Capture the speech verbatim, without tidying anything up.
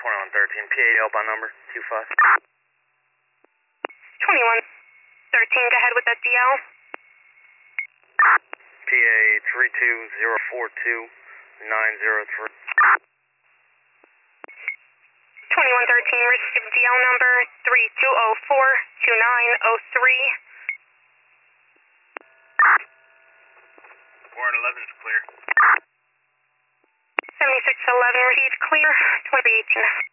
twenty-one thirteen, P A outbound number, two five. twenty-one thirteen, go ahead with that D L. P A three two zero four two nine zero three. twenty-one thirteen, receive D L number three two zero four two nine zero three. four eleven is clear. seventy-six eleven, received clear, twenty-three eighteen.